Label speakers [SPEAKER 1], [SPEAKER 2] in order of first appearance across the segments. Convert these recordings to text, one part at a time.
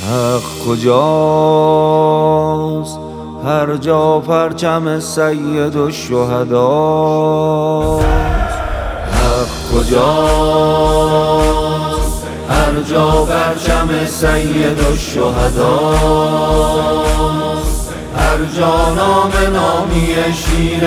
[SPEAKER 1] حق کجاست؟ هر جا پرچم سید الشهداست. حق کجاست؟ هر جا پرچم سید الشهداست. هر جا نام نامی شیر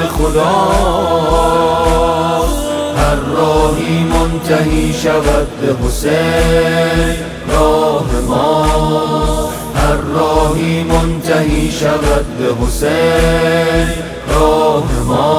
[SPEAKER 1] خداست. هر راهی منتهی شود به حسین راه ما. هر راهی منتهی شود به حسین راه ما.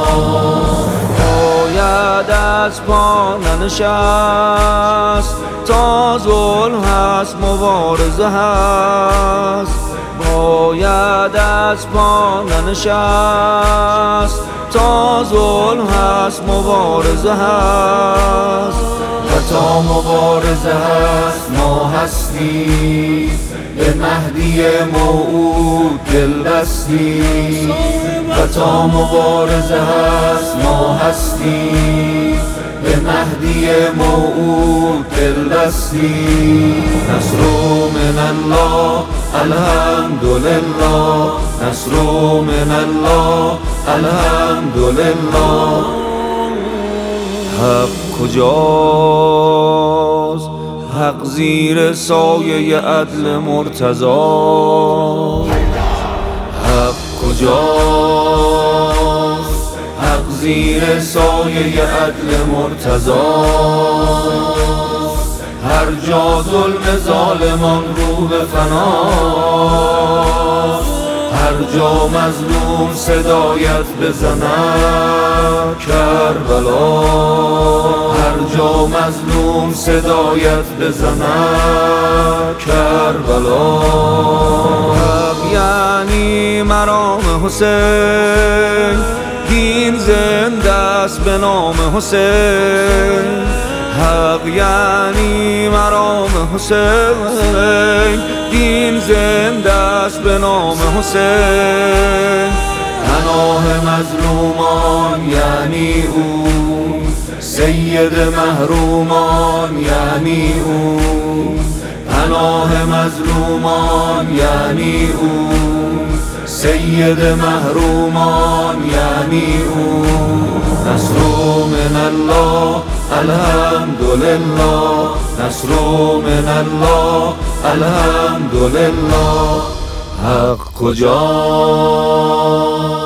[SPEAKER 1] باید از پا ننشست تا ظلم هست مبارزه هست. باید از پا ننشست تا ظلم هست مبارزه هست. و تا مبارزه هست ما هستی به مهدی موعود دل بستی. و تا مبارزه هست ما هستی به مهدی موعود دل بستی. نصر من الله الحمدلله. نصر من الله الحمدلله. حق کجاست؟ حق زیر سایه عدل مرتضی. حق کجاست؟ حق زیر سایه عدل مرتضی. هر جا ظلم ظالمان رو به فناست. هر جا مظلوم صدایت بزند کربلا. هر جا مظلوم صدایت بزند کربلا. حق یعنی مرام حسین، دین زنده است به نام حسین. حق یعنی مرام حسین، دین زنده است به نام حسین. پناه مظلومان یعنی او، سید محرومان یعنی او. پناه مظلومان یعنی او، سید محرومان یعنی او. نصر من الله الحمدلله. نصر من الله الحمدلله. حق کجاست؟